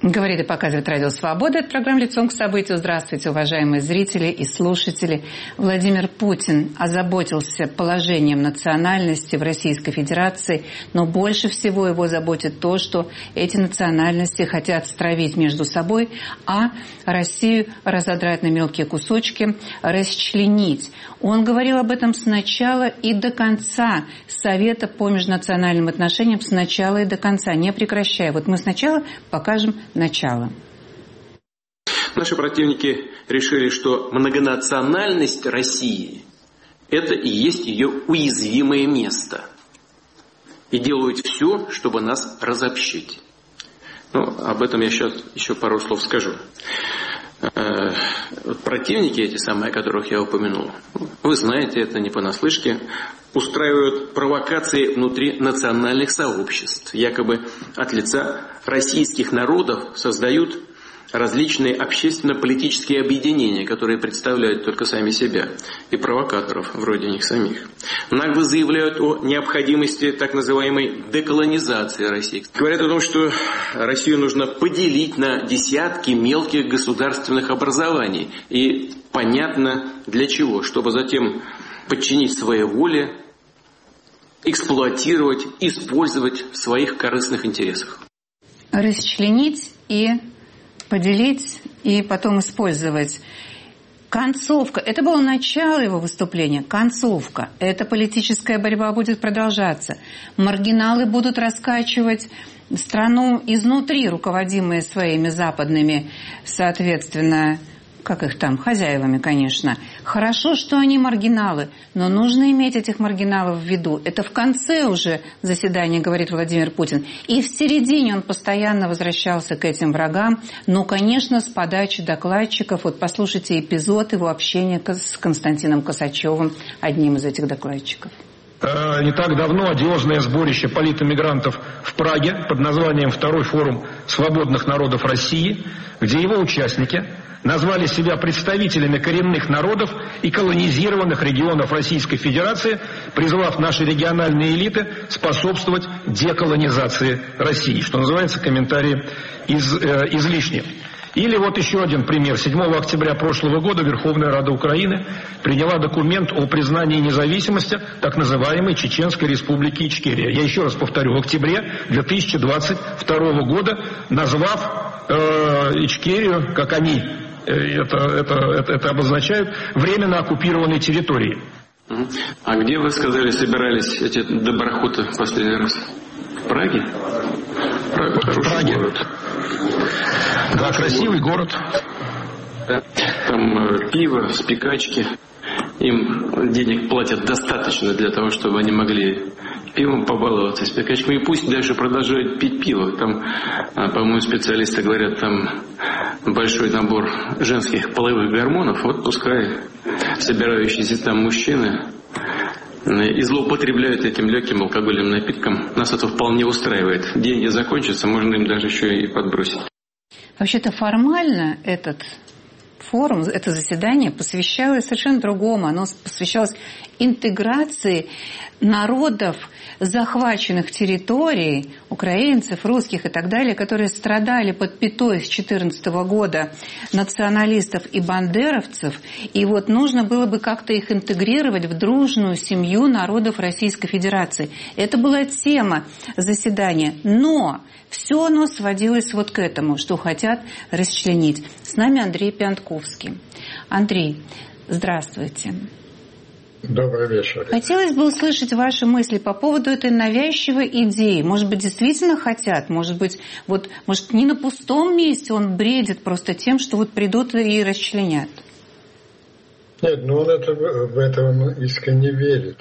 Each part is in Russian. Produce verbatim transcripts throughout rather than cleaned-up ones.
Говорит и показывает Радио Свобода. Это программа «Лицом к событию». Здравствуйте, уважаемые зрители и слушатели. Владимир Путин озаботился положением национальности в Российской Федерации, но больше всего его заботит то, что эти национальности хотят стравить между собой, а Россию разодрать на мелкие кусочки, расчленить. Он говорил об этом с начала и до конца Совета по межнациональным отношениям, с начала и до конца, не прекращая. Вот мы сначала покажем начало. Наши противники решили, что многонациональность России – это и есть ее уязвимое место. И делают все, чтобы нас разобщить. Ну, об этом я сейчас еще пару слов скажу. Противники эти самые, о которых я упомянул, вы знаете, это не понаслышке, устраивают провокации внутри национальных сообществ. Якобы от лица российских народов создают различные общественно-политические объединения, которые представляют только сами себя, и провокаторов вроде них самих. Нагло заявляют о необходимости так называемой деколонизации России. Говорят о том, что Россию нужно поделить на десятки мелких государственных образований. И понятно для чего, чтобы затем подчинить своей воле, эксплуатировать, использовать в своих корыстных интересах. Расчленить и поделить и потом использовать. Концовка. Это было начало его выступления. Концовка. Эта политическая борьба будет продолжаться. Маргиналы будут раскачивать страну изнутри, руководимые своими западными, соответственно, как их там, хозяевами, конечно. Хорошо, что они маргиналы, но нужно иметь этих маргиналов в виду. Это в конце уже заседания, говорит Владимир Путин. И в середине он постоянно возвращался к этим врагам. Но, конечно, с подачи докладчиков. Вот послушайте эпизод его общения с Константином Косачевым, одним из этих докладчиков. Не так давно одиозное сборище политэмигрантов в Праге под названием «Второй форум свободных народов России», где его участники назвали себя представителями коренных народов и колонизированных регионов Российской Федерации, призвав наши региональные элиты способствовать деколонизации России, что называется, комментарии из, э, излишни. Или вот еще один пример. седьмого октября прошлого года Верховная Рада Украины приняла документ о признании независимости так называемой Чеченской Республики Ичкерия. Я еще раз повторю, в октябре две тысячи двадцать второго года, назвав э, Ичкерию, как они это, это, это, это обозначают, временно оккупированной территорией. А где, вы сказали, собирались эти доброхоты в последний раз? В Праге? Прага, в Праге. Город. Да, красивый город. Да. Там э, пиво, спекачки. Им денег платят достаточно для того, чтобы они могли пивом побаловаться, спекачками. И пусть дальше продолжают пить пиво. Там, по-моему, специалисты говорят, там большой набор женских половых гормонов. Вот пускай собирающиеся там мужчины и злоупотребляют этим легким алкогольным напитком. Нас это вполне устраивает. Деньги закончатся, можно им даже еще и подбросить. Вообще-то формально этот форум, это заседание посвящалось совершенно другому. Оно посвящалось интеграции народов захваченных территорий, украинцев, русских и так далее, которые страдали под пятой с две тысячи четырнадцатого года националистов и бандеровцев. И вот нужно было бы как-то их интегрировать в дружную семью народов Российской Федерации. Это была тема заседания. Но все оно сводилось вот к этому, что хотят расчленить. С нами Андрей Пиантковский. Андрей, здравствуйте. Добрый вечер. Хотелось бы услышать ваши мысли по поводу этой навязчивой идеи. Может быть, действительно хотят? Может быть, вот, может, не на пустом месте он бредит просто тем, что вот придут и расчленят? Нет, ну он это, в этом искренне верит.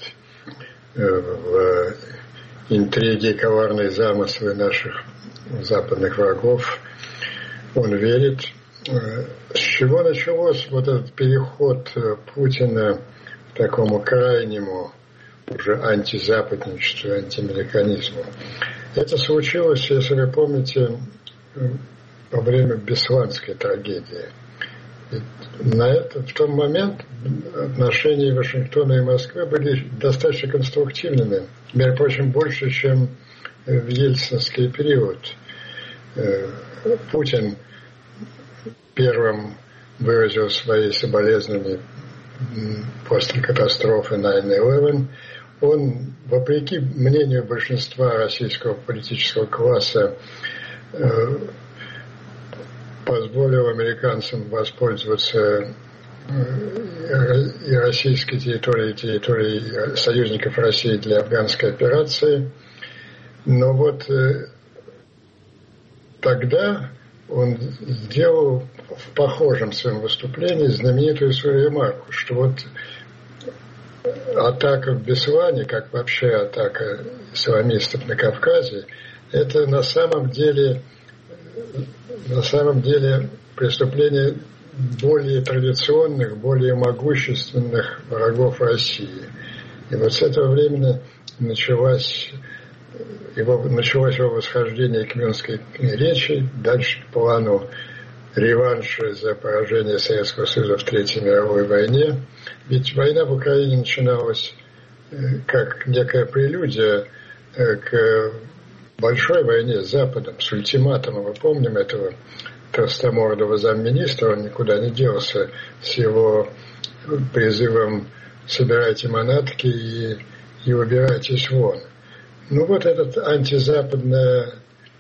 В интриги, коварные замыслы наших западных врагов. Он верит. С чего началось вот этот переход Путина к такому крайнему уже антизападничеству, антиамериканизму? Это случилось, если вы помните, во время Бесланской трагедии. На это, в тот момент отношения Вашингтона и Москвы были достаточно конструктивными, между прочим, больше, чем в ельцинский период. Путин первым выразил свои соболезнования после катастрофы девять одиннадцать. Он, вопреки мнению большинства российского политического класса, позволил американцам воспользоваться и российской территорией, и территорией союзников России для афганской операции. Но вот тогда он сделал в похожем своем выступлении знаменитую свою ремарку, что вот атака в Беслане, как вообще атака исламистов на Кавказе, это на самом деле, на самом деле преступление более традиционных, более могущественных врагов России. И вот с этого времени началось его, началось его восхождение к Мюнхенской речи, дальше к плану реванша за поражение Советского Союза в Третьей мировой войне. Ведь война в Украине начиналась как некая прелюдия к большой войне с Западом, с ультиматумом. Мы помним этого толстомордого замминистра, он никуда не делся с его призывом «собирайте манатки и, и убирайтесь вон». Ну вот эта антизападная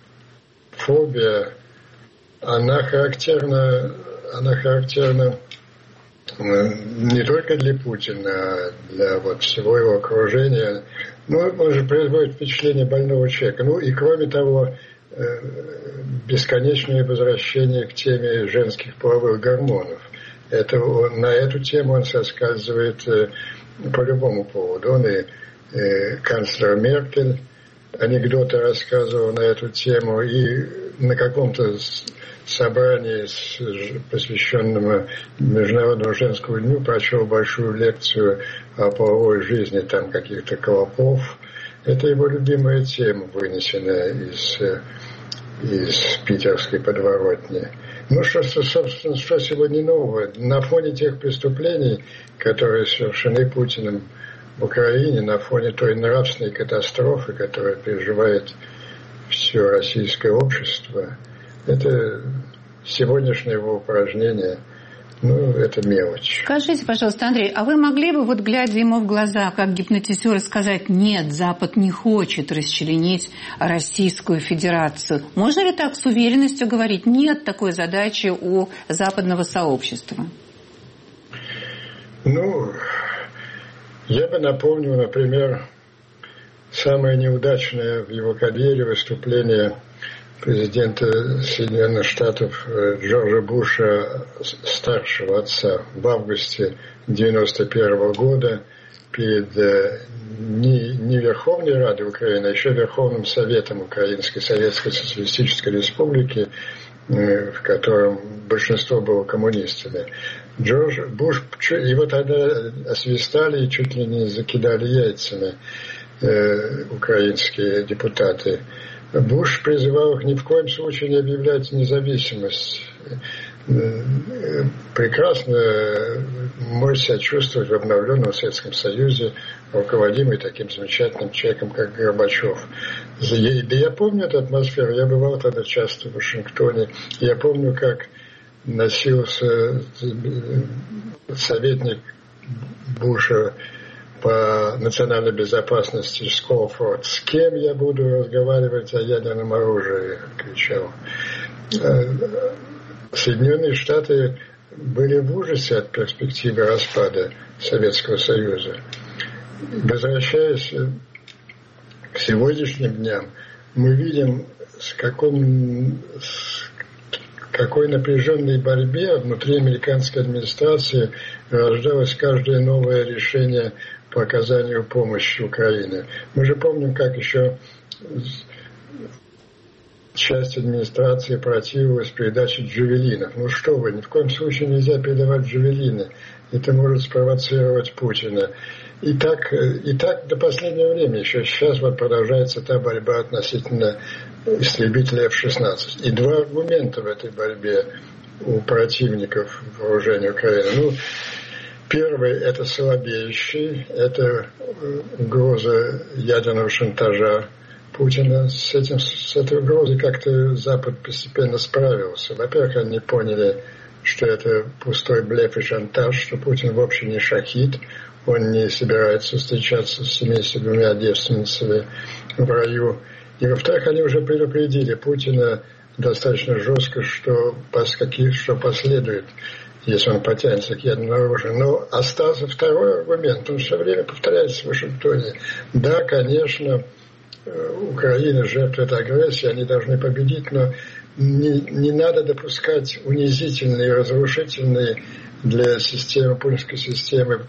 фобия, она характерна, она характерна не только для Путина, а для вот всего его окружения. Ну, он же производит впечатление больного человека. Ну и кроме того, бесконечное возвращение к теме женских половых гормонов. Это он, на эту тему он соскальзывает по любому поводу. Он и, и канцлер Меркель анекдоты рассказывал на эту тему, и на каком-то собрании, посвященному Международному женскому дню, прочел большую лекцию о половой жизни там каких-то клопов. Это его любимая тема, вынесенная из, из питерской подворотни. Ну что, собственно, что сегодня нового? На фоне тех преступлений, которые совершены Путиным в Украине, на фоне той нравственной катастрофы, которую переживает все российское общество, это сегодняшнее его упражнение, ну, это мелочь. Скажите, пожалуйста, Андрей, а вы могли бы, вот глядя ему в глаза, как гипнотизер, сказать: нет, Запад не хочет расчленить Российскую Федерацию? Можно ли так с уверенностью говорить? Нет такой задачи у западного сообщества. Ну, я бы напомнил, например, самое неудачное в его карьере выступление президента Соединенных Штатов Джорджа Буша, старшего отца, в августе девяносто первого года перед не, не Верховной Радой Украины, а еще Верховным Советом Украинской Советской Социалистической Республики, в котором большинство было коммунистами. Джордж Буш, его тогда освистали и чуть ли не закидали яйцами э, украинские депутаты. Буш призывал их ни в коем случае не объявлять независимость. Прекрасно может себя чувствовать в обновленном Советском Союзе, руководимый таким замечательным человеком, как Горбачев. Да я помню эту атмосферу, я бывал тогда часто в Вашингтоне, я помню, как носился советник Буша по национальной безопасности Скофорд. С кем я буду разговаривать о ядерном оружии? Кричал. Соединенные Штаты были в ужасе от перспективы распада Советского Союза. Возвращаясь к сегодняшним дням, мы видим, с, каком, с какой напряженной борьбе внутри американской администрации рождалось каждое новое решение по оказанию помощи Украине. Мы же помним, как еще часть администрации противилась передаче джавелинов. Ну что вы, ни в коем случае нельзя передавать джавелины. Это может спровоцировать Путина. И так, и так до последнего времени. Еще сейчас вот продолжается та борьба относительно истребителя эф шестнадцать. И два аргумента в этой борьбе у противников вооружения Украины. Ну, первый – это слабеющий, это угроза ядерного шантажа Путина. С этим, с этой угрозой как-то Запад постепенно справился. Во-первых, они поняли, что это пустой блеф и шантаж, что Путин вовсе не шахид, он не собирается встречаться с семьдесят двумя девственницами в раю. И, во-вторых, они уже предупредили Путина достаточно жестко, что, что последует, если он потянется к ядерному оружию. Но остался второй аргумент. Он все время повторяется в Вашингтоне. Да, конечно, Украина жертвует агрессии, они должны победить, но не, не надо допускать унизительные, разрушительные для системы, путинской системы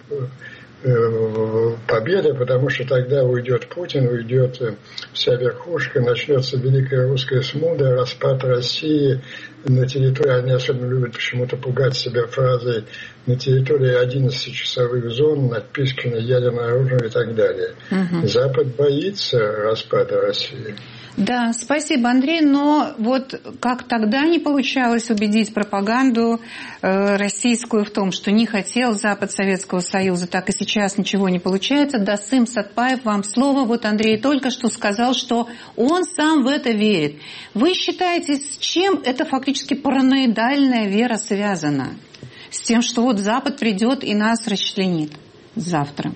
победы, потому что тогда уйдет Путин, уйдет вся верхушка, начнется Великая Русская Смута, распад России на территории, они особенно любят почему-то пугать себя фразой на территории одиннадцатичасовых зон, надписки на ядерное оружие и так далее. Угу. Запад боится распада России. Да, спасибо, Андрей, но вот как тогда не получалось убедить пропаганду э, российскую в том, что не хотел Запад Советского Союза, так и сейчас ничего не получается. Дасым Сатпаев, вам слово. Вот Андрей только что сказал, что он сам в это верит. Вы считаете, с чем эта фактически параноидальная вера связана? С тем, что вот Запад придет и нас расчленит завтра?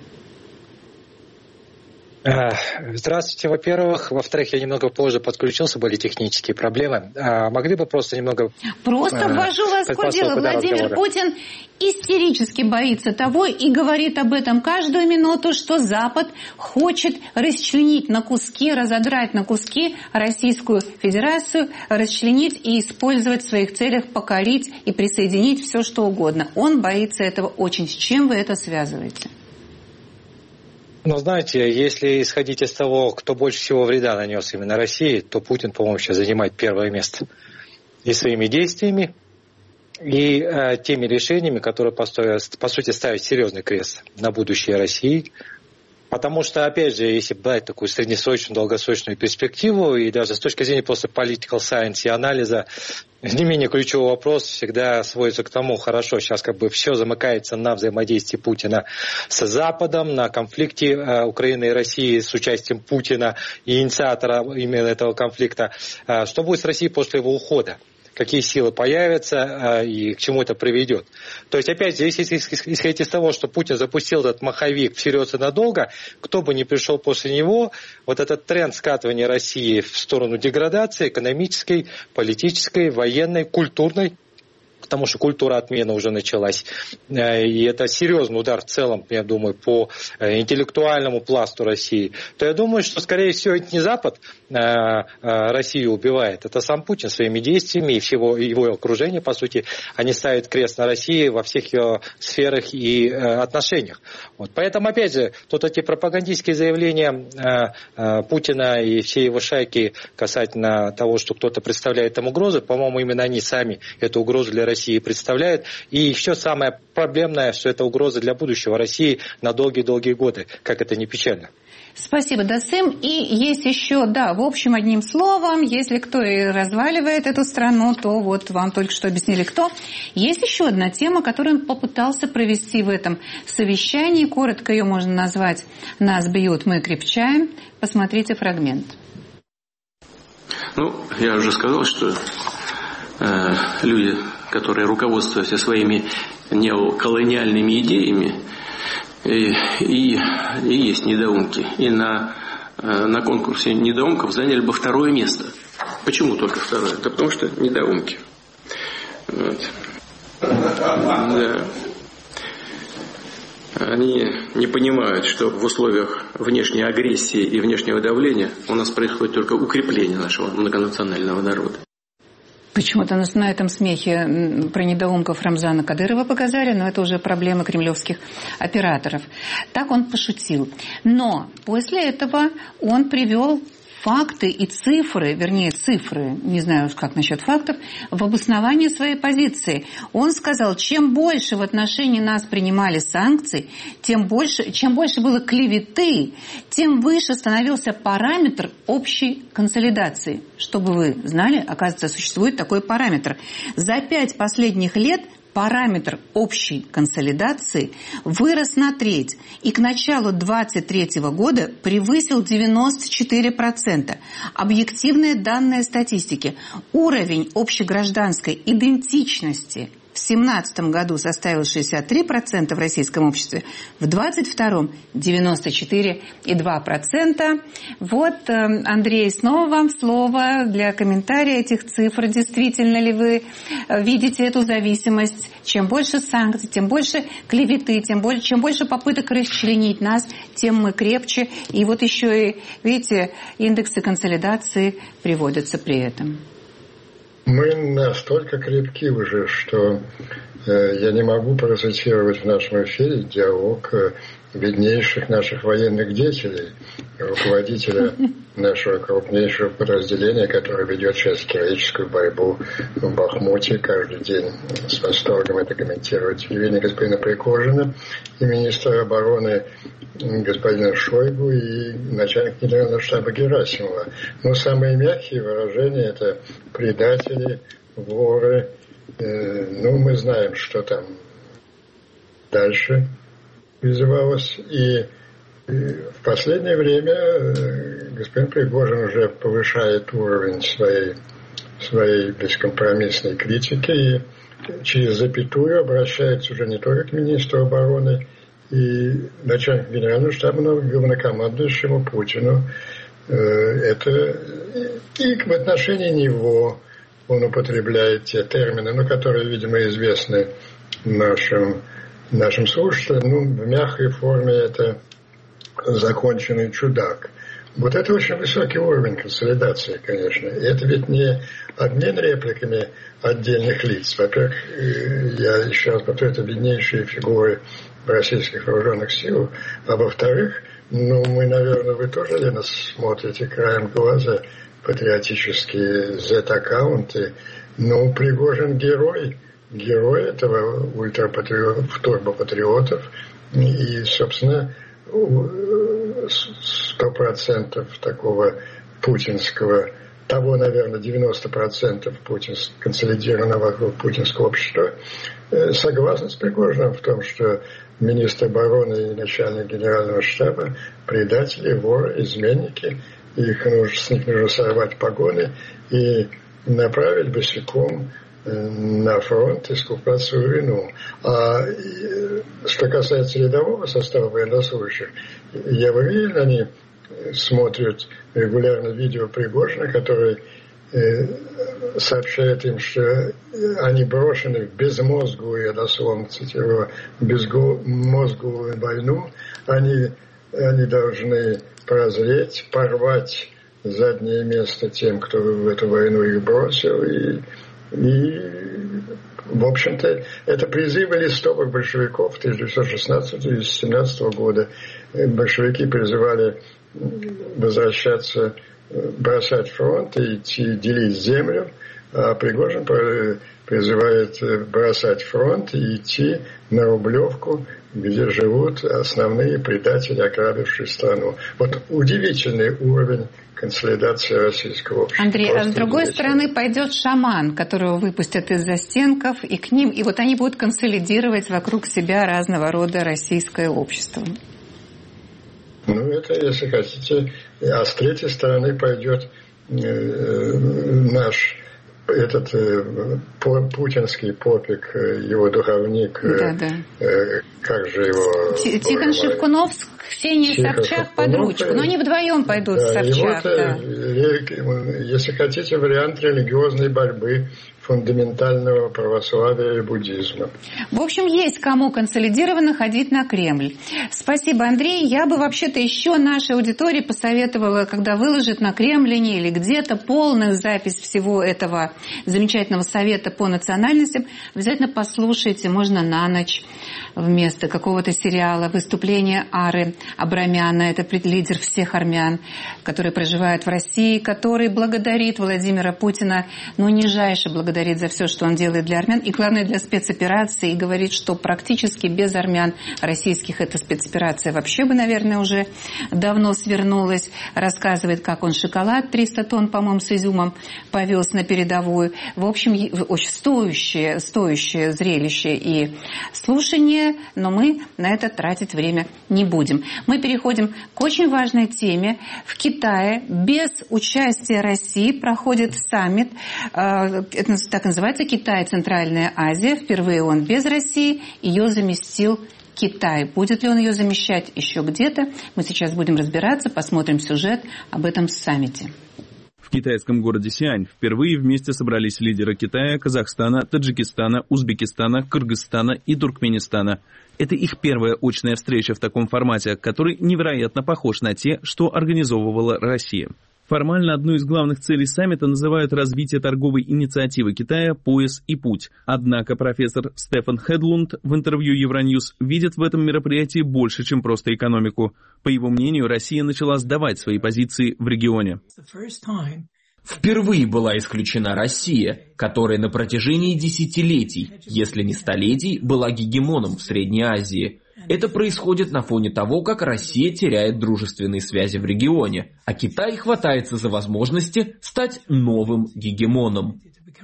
Здравствуйте, во-первых. Во-вторых, я немного позже подключился, были технические проблемы. А могли бы просто немного... Просто ввожу вас в курс дела. Владимир Путин истерически боится того и говорит об этом каждую минуту, что Запад хочет расчленить на куски, разодрать на куски Российскую Федерацию, расчленить и использовать в своих целях, покорить и присоединить все, что угодно. Он боится этого очень. С чем вы это связываете? Но знаете, если исходить из того, кто больше всего вреда нанес именно России, то Путин, по-моему, сейчас занимает первое место. И своими действиями, и э, теми решениями, которые, по, по сути, ставят серьезный крест на будущее России. Потому что, опять же, если брать такую среднесрочную, долгосрочную перспективу, и даже с точки зрения просто political science и анализа, не менее ключевой вопрос всегда сводится к тому, хорошо, сейчас как бы все замыкается на взаимодействии Путина с Западом, на конфликте э, Украины и России с участием Путина и инициатора именно этого конфликта. Э, что будет с Россией после его ухода? Какие силы появятся и к чему это приведет. То есть, опять же, если исходить из того, что Путин запустил этот маховик всерьез и надолго, кто бы ни пришел после него, вот этот тренд скатывания России в сторону деградации экономической, политической, военной, культурной, потому что культура отмены уже началась. И это серьезный удар в целом, я думаю, по интеллектуальному пласту России. То я думаю, что, скорее всего, это не Запад Россию убивает. Это сам Путин своими действиями и всего его окружения, по сути, они ставят крест на России во всех ее сферах и отношениях. Вот. Поэтому, опять же, тут эти пропагандистские заявления Путина и всей его шайки касательно того, что кто-то представляет им угрозу, по-моему, именно они сами эту угрозу для России России представляет. И еще самое проблемное, что это угроза для будущего России на долгие-долгие годы, как это не печально. Спасибо, Дасым. И есть еще, да, в общем, одним словом, если кто и разваливает эту страну, то вот вам только что объяснили, кто. Есть еще одна тема, которую он попытался провести в этом совещании. Коротко ее можно назвать «Нас бьют, мы крепчаем». Посмотрите фрагмент. Ну, я уже сказал, что э, люди, которые руководствуются своими неоколониальными идеями, и, и, и есть недоумки. И на, на конкурсе недоумков заняли бы второе место. Почему только второе? Это потому что недоумки. Вот. Да. Они не понимают, что в условиях внешней агрессии и внешнего давления у нас происходит только укрепление нашего многонационального народа. Почему-то на этом смехе про недоумков Рамзана Кадырова показали, но это уже проблема кремлевских операторов. Так он пошутил. Но после этого он привел факты и цифры, вернее цифры, не знаю, как насчет фактов, в обосновании своей позиции. Он сказал, чем больше в отношении нас принимали санкций, тем больше, чем больше было клеветы, тем выше становился параметр общей консолидации. Чтобы вы знали, оказывается, существует такой параметр. За пять последних лет параметр общей консолидации вырос на треть и к началу двадцать третьего года превысил девяносто четыре процента. Объективные данные статистики. Уровень общегражданской идентичности в две тысячи семнадцатом году составил шестьдесят три процента в российском обществе, в двадцать втором девяносто четыре и два десятых процента. Вот, Андрей, снова вам слово для комментария этих цифр. Действительно ли вы видите эту зависимость? Чем больше санкций, тем больше клеветы, тем больше, чем больше попыток расчленить нас, тем мы крепче. И вот еще и, видите, индексы консолидации приводятся при этом. Мы настолько крепки уже, что э, я не могу процитировать в нашем эфире диалог э, виднейших наших военных деятелей, руководителя нашего крупнейшего подразделения, который ведет сейчас героическую борьбу в Бахмуте каждый день. С восторгом это комментирует телевидение господина Пригожина, и министра обороны господина Шойгу, и начальник генерального штаба Герасимова. Но самые мягкие выражения — это предатели, воры. Э, ну, мы знаем, что там дальше призывалось. И в последнее время господин Пригожин уже повышает уровень своей, своей бескомпромиссной критики и через запятую обращается уже не только к министру обороны и начальнику генерального штаба, но и главнокомандующему Путину. Это и в отношении него он употребляет те термины, ну, которые, видимо, известны нашим, нашим слушателям. Ну, в мягкой форме это законченный чудак. Вот это очень высокий уровень консолидации, конечно. И это ведь не обмен репликами отдельных лиц. Во-первых, я еще раз повторю, это виднейшие фигуры российских вооруженных сил. А во-вторых, ну, мы, наверное, вы тоже, Лена, смотрите краем глаза патриотические зет-аккаунты. Ну, Пригожин герой. Герой этого ультрапатриотов, турбопатриотов. И, собственно, сто процентов такого путинского, того, наверное, девяносто процентов путинского, консолидированного вокруг путинского общества, согласны с Пригожиным в том, что министр обороны и начальник генерального штаба предатели, воры, изменники, их нужно, с них нужно сорвать погоны и направить босиком на фронт искупать свою вину. А что касается рядового состава военнослужащих, я вы видели, они смотрят регулярно видео Пригожина, который э, сообщает им, что они брошены в безмозглую, я дословно цитирую, безмозглую войну. Они, они должны прозреть, порвать заднее место тем, кто в эту войну их бросил, и И, в общем-то, это призывы листовок большевиков тысяча девятьсот шестнадцатого — тысяча девятьсот семнадцатого года. Большевики призывали возвращаться, бросать фронт и идти делить землю, а Пригожин призывает бросать фронт и идти на Рублевку, где живут основные предатели, ограбившие страну. Вот удивительный уровень консолидации российского общества. Андрей, Просто а с другой стороны пойдет шаман, которого выпустят из застенков, и к ним, и вот они будут консолидировать вокруг себя разного рода российское общество. Ну, это, если хотите, а с третьей стороны пойдет э, наш этот э, путинский попик, его духовник, да, да. Э, как же его... Тихон Шевкунов с Ксенией Собчак под ручку, но они вдвоем пойдут да, с Собчак. Вот, да. Если хотите, вариант религиозной борьбы фундаментального православия и буддизма. В общем, есть кому консолидированно ходить на Кремль. Спасибо, Андрей. Я бы вообще-то еще нашей аудитории посоветовала, когда выложит на Кремлине или где-то полную запись всего этого замечательного совета по национальностям, обязательно послушайте, можно на ночь, вместо какого-то сериала. Выступление Ары Абрамяна, это лидер всех армян, который проживает в России, который благодарит Владимира Путина, ну, нижайше благодарит за все, что он делает для армян, и, главное, для спецоперации, и говорит, что практически без армян российских эта спецоперация вообще бы, наверное, уже давно свернулась. Рассказывает, как он шоколад триста тонн, по-моему, с изюмом повез на передовую. В общем, очень стоящее, стоящее зрелище и слушание, но мы на это тратить время не будем. Мы переходим к очень важной теме. В Китае без участия России проходит саммит, это так называется, Китай, Центральная Азия. Впервые он без России, ее заместил Китай. Будет ли он ее замещать еще где-то? Мы сейчас будем разбираться, посмотрим сюжет об этом саммите. В китайском городе Сиань впервые вместе собрались лидеры Китая, Казахстана, Таджикистана, Узбекистана, Кыргызстана и Туркменистана. Это их первая очная встреча в таком формате, который невероятно похож на те, что организовывала Россия. Формально одну из главных целей саммита называют развитие торговой инициативы Китая «Пояс и путь». Однако профессор Стефан Хедлунд в интервью Евроньюз видит в этом мероприятии больше, чем просто экономику. По его мнению, Россия начала сдавать свои позиции в регионе. Впервые была исключена Россия, которая на протяжении десятилетий, если не столетий, была гегемоном в Средней Азии. Это происходит на фоне того, как Россия теряет дружественные связи в регионе, а Китай хватается за возможности стать новым гегемоном.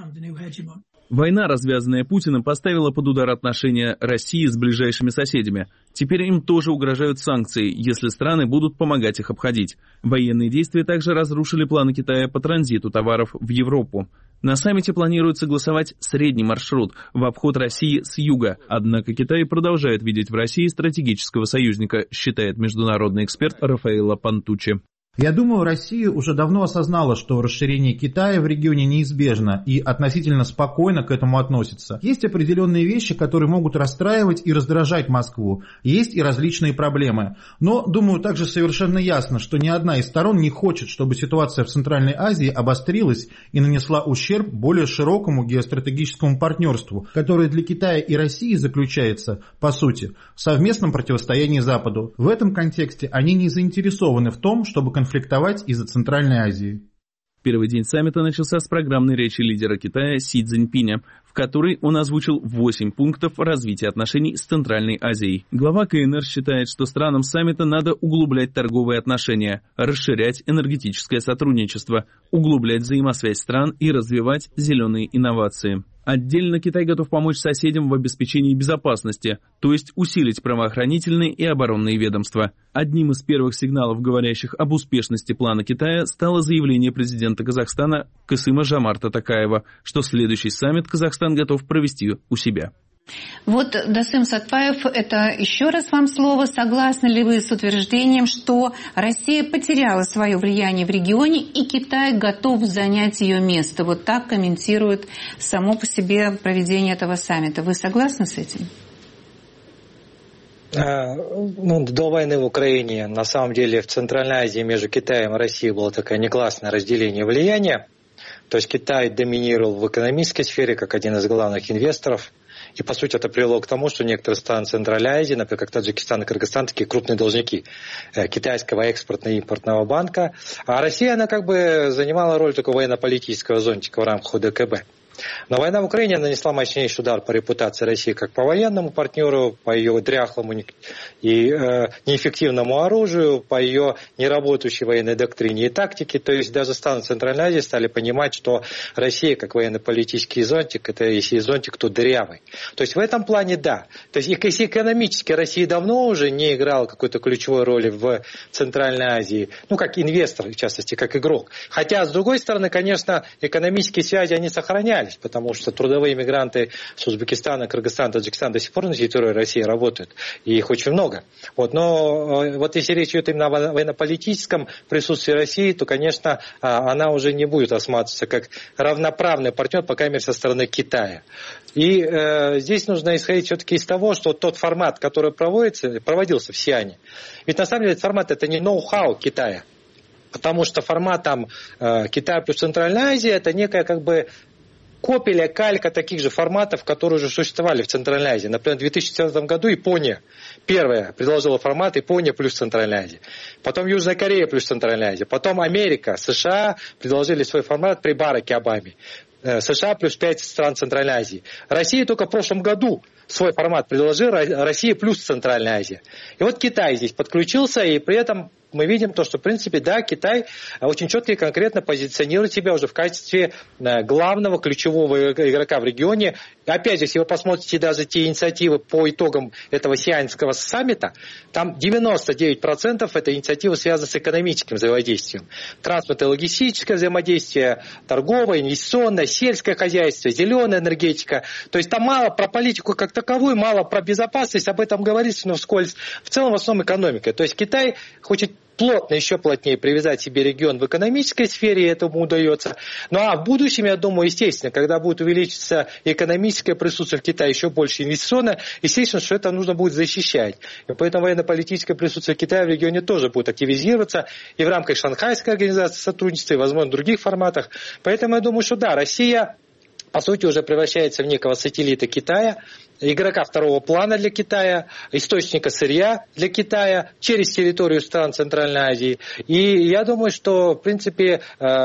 Война, развязанная Путиным, поставила под удар отношения России с ближайшими соседями. Теперь им тоже угрожают санкции, если страны будут помогать их обходить. Военные действия также разрушили планы Китая по транзиту товаров в Европу. На саммите планируют согласовать средний маршрут в обход России с юга. Однако Китай продолжает видеть в России стратегического союзника, считает международный эксперт Рафаэлло Пантуччи. Я думаю, Россия уже давно осознала, что расширение Китая в регионе неизбежно и относительно спокойно к этому относится. Есть определенные вещи, которые могут расстраивать и раздражать Москву. Есть и различные проблемы. Но, думаю, также совершенно ясно, что ни одна из сторон не хочет, чтобы ситуация в Центральной Азии обострилась и нанесла ущерб более широкому геостратегическому партнерству, которое для Китая и России заключается, по сути, в совместном противостоянии Западу. В этом контексте они не заинтересованы в том, чтобы конфликтовать из-за Центральной Азии. Первый день саммита начался с программной речи лидера Китая Си Цзиньпиня, в которой он озвучил восемь пунктов развития отношений с Центральной Азией. Глава ка эн эр считает, что странам саммита надо углублять торговые отношения, расширять энергетическое сотрудничество, углублять взаимосвязь стран и развивать зеленые инновации. Отдельно Китай готов помочь соседям в обеспечении безопасности, то есть усилить правоохранительные и оборонные ведомства. Одним из первых сигналов, говорящих об успешности плана Китая, стало заявление президента Казахстана Касыма-Жомарта Токаева, что следующий саммит Казахстан готов провести у себя. Вот, Дасым Сатпаев, это еще раз вам слово. Согласны ли вы с утверждением, что Россия потеряла свое влияние в регионе и Китай готов занять ее место? Вот так комментирует само по себе проведение этого саммита. Вы согласны с этим? Ну, до войны в Украине, на самом деле, в Центральной Азии между Китаем и Россией было такое негласное разделение влияния. То есть Китай доминировал в экономической сфере как один из главных инвесторов. И, по сути, это привело к тому, что некоторые страны Центральной Азии, например, как Таджикистан и Кыргызстан, такие крупные должники китайского экспортно-импортного банка. А Россия, она как бы занимала роль такого военно-политического зонтика в рамках о дэ ка бэ. Но война в Украине нанесла мощнейший удар по репутации России как по военному партнеру, по ее дряхлому и э, неэффективному оружию, по ее неработающей военной доктрине и тактике. То есть даже страны Центральной Азии стали понимать, что Россия как военно-политический зонтик, это если зонтик, то дырявый. То есть в этом плане да. То есть если экономически Россия давно уже не играла какой-то ключевой роли в Центральной Азии, ну как инвестор, в частности, как игрок. Хотя, с другой стороны, конечно, экономические связи, они сохранялись, потому что трудовые мигранты с Узбекистана, Кыргызстана, Таджикистана до сих пор на территории России работают, и их очень много. Вот, но вот если речь идет именно о военно-политическом присутствии России, то, конечно, она уже не будет рассматриваться как равноправный партнер, по крайней мере, со стороны Китая. И э, здесь нужно исходить все-таки из того, что тот формат, который проводится, проводился в Сиане, ведь на самом деле этот формат это не ноу-хау Китая, потому что формат там э, Китая плюс Центральная Азия это некая как бы копия, калька таких же форматов, которые уже существовали в Центральной Азии. Например, в две тысячи четырнадцатом году Япония первая предложила формат Япония плюс Центральная Азия. Потом Южная Корея плюс Центральная Азия. Потом Америка, США предложили свой формат при Бараке Обаме. США плюс пять стран Центральной Азии. Россия только в прошлом году свой формат предложила, Россия плюс Центральная Азия. И вот Китай здесь подключился, и при этом мы видим то, что, в принципе, да, Китай очень четко и конкретно позиционирует себя уже в качестве главного ключевого игрока в регионе. Опять же, если вы посмотрите даже те инициативы по итогам этого Сианьского саммита, там девяносто девять процентов этой инициативы связаны с экономическим взаимодействием. Транспорт и логистическое взаимодействие, торговое, инвестиционное, сельское хозяйство, зеленая энергетика. То есть там мало про политику как таковую, мало про безопасность, об этом говорится, но вскользь. В целом, в основном экономика. То есть Китай хочет плотно, еще плотнее привязать себе регион в экономической сфере, и этому удается. Ну а в будущем, я думаю, естественно, когда будет увеличиться экономическое присутствие в Китае, еще больше инвестиционное, естественно, что это нужно будет защищать. И поэтому военно-политическое присутствие Китая в регионе тоже будет активизироваться и в рамках Шанхайской организации сотрудничества, и, возможно, в других форматах. Поэтому я думаю, что да, Россия, по сути, уже превращается в некого сателлита Китая, игрока второго плана для Китая, источника сырья для Китая через территорию стран Центральной Азии. И я думаю, что, в принципе,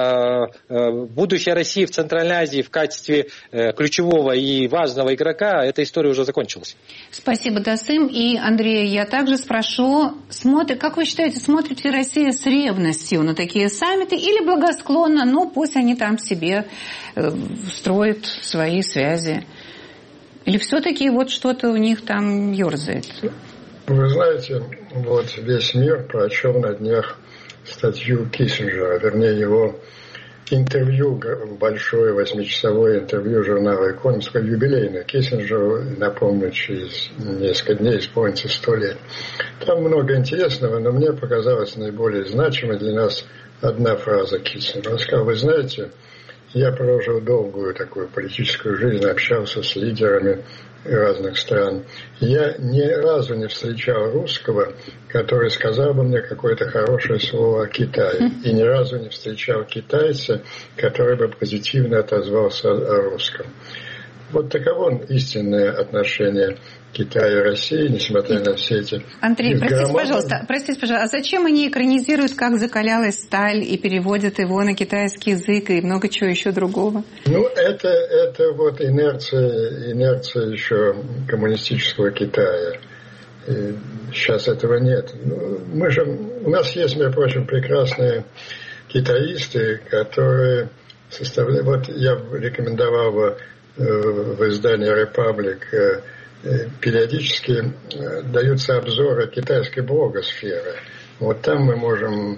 будущее России в Центральной Азии в качестве ключевого и важного игрока, эта история уже закончилась. Спасибо, Дасым. И, Андрей, я также спрошу, смотри, как вы считаете, смотрит ли Россия с ревностью на такие саммиты или благосклонно, ну, пусть они там себе строят свои связи? Или все-таки вот что-то у них там ерзает? Вы знаете, вот весь мир прочел на днях статью Киссинджера, вернее его интервью, большое восьмичасовое интервью журнала «Экономист», юбилейное. Киссинджеру, напомню, через несколько дней исполнится сто лет. Там много интересного, но мне показалось наиболее значимой для нас одна фраза Киссинджера. Он сказал: вы знаете, я прожил долгую такую политическую жизнь, общался с лидерами разных стран. Я ни разу не встречал русского, который сказал бы мне какое-то хорошее слово о Китае. И ни разу не встречал китайца, который бы позитивно отозвался о русском. Вот таково истинное отношение Китая и России, несмотря на все эти... Андрей, простите, пожалуйста, простите, пожалуйста, а зачем они экранизируют, как закалялась сталь, и переводят его на китайский язык и много чего еще другого? Ну, это, это вот инерция, инерция еще коммунистического Китая. И сейчас этого нет. Ну, мы же, у нас есть, между прочим, прекрасные китаисты, которые составляют... Вот я рекомендовал бы в издании «Репаблик» периодически даются обзоры китайской блогосферы. Вот там мы можем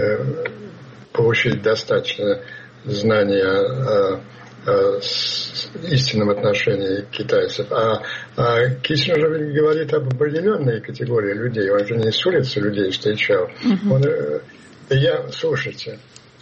получить достаточно знания о, о истинном отношении китайцев. А, а Киссинджер говорит об определенной категории людей. Он же не с улицы людей встречал. Mm-hmm. Он, я, слушайте,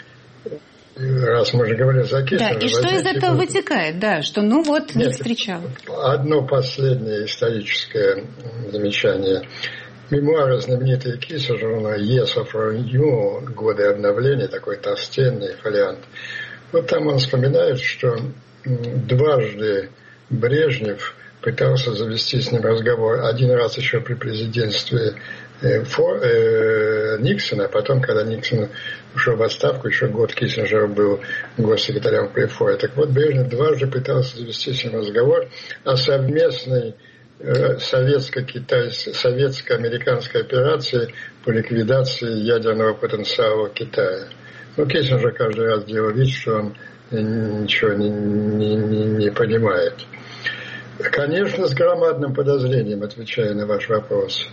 раз мы же говорили за Киссинджера... Да, и что из этого вот вытекает, да, что ну вот не Нет, встречал. Одно последнее историческое замечание. Мемуары знаменитые Киссинджера «Years of Renewal», «Годы обновления», такой толстенный фолиант. Вот там он вспоминает, что дважды Брежнев пытался завести с ним разговор. Один раз еще при президентстве Фор, э, Никсона, а потом, когда Никсон ушел в отставку, еще год Киссинджер был госсекретарем при Форе. Так вот, Брежнев дважды пытался завести с ним разговор о совместной э, советско-китайской, советско-американской операции по ликвидации ядерного потенциала Китая. Но Киссинджер каждый раз делал вид, что он ничего не, не, не, не понимает. Конечно, с громадным подозрением, отвечая на ваш вопрос.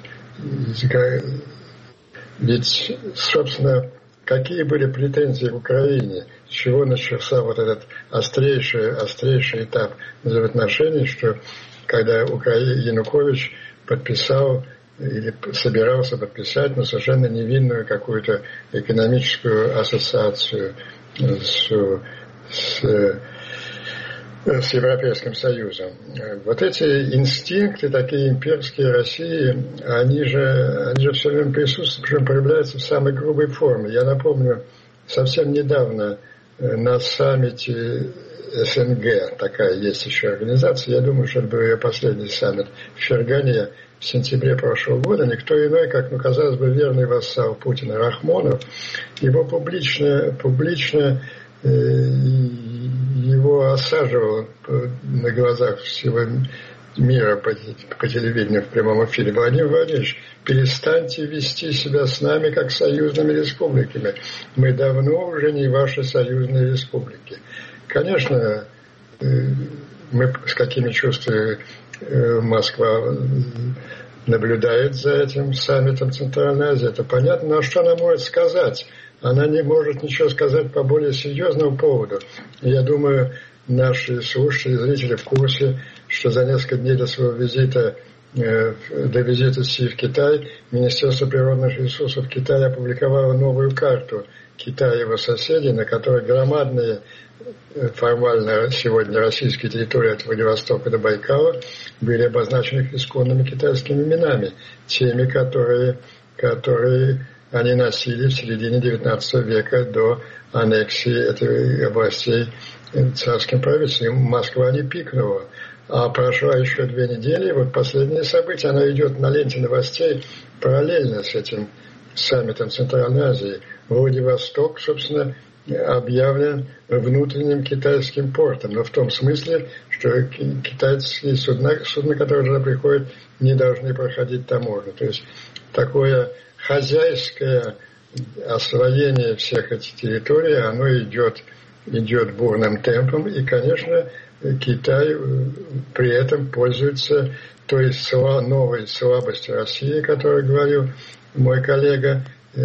Ведь, собственно, какие были претензии к Украине, с чего начался вот этот острейший, острейший этап взаимоотношений, что когда Украина, Янукович подписал или собирался подписать, но совершенно невинную какую-то экономическую ассоциацию с, с с Европейским Союзом. Вот эти инстинкты, такие имперские России, они же, они же все время присутствуют, причем проявляются в самой грубой форме. Я напомню, совсем недавно на саммите эс эн гэ, такая есть еще организация, я думаю, что это был ее последний саммит в Фергане в сентябре прошлого года, никто иной, как, ну, казалось бы, верный вассал Путина Рахмонов, его публично, публично э, его осаживал на глазах всего мира по, по телевидению в прямом эфире. Владимир Владимирович, перестаньте вести себя с нами как союзными республиками. Мы давно уже не ваши союзные республики. Конечно, мы с какими чувствами Москва наблюдает за этим саммитом Центральной Азии, это понятно, но что она может сказать? Она не может ничего сказать по более серьезному поводу. Я думаю, наши слушатели и зрители в курсе, что за несколько дней до своего визита, э, до визита Си в Китай, Министерство природных ресурсов Китая опубликовало новую карту Китая и его соседей, на которой громадные формально сегодня российские территории от Владивостока до Байкала были обозначены исконными китайскими именами, теми, которые, которые они носили в середине девятнадцатого века до аннексии этой областей царским правительством. Москва не пикнула. А прошла еще две недели, и вот последние события, она идет на ленте новостей параллельно с этим саммитом Центральной Азии. Владивосток, собственно, объявлен внутренним китайским портом, но в том смысле, что китайские судна, судна, которые туда приходят, не должны проходить таможню. То есть такое хозяйское освоение всех этих территорий, оно идет, идет бурным темпом, и, конечно, Китай при этом пользуется той новой слабостью России, о которой говорил мой коллега.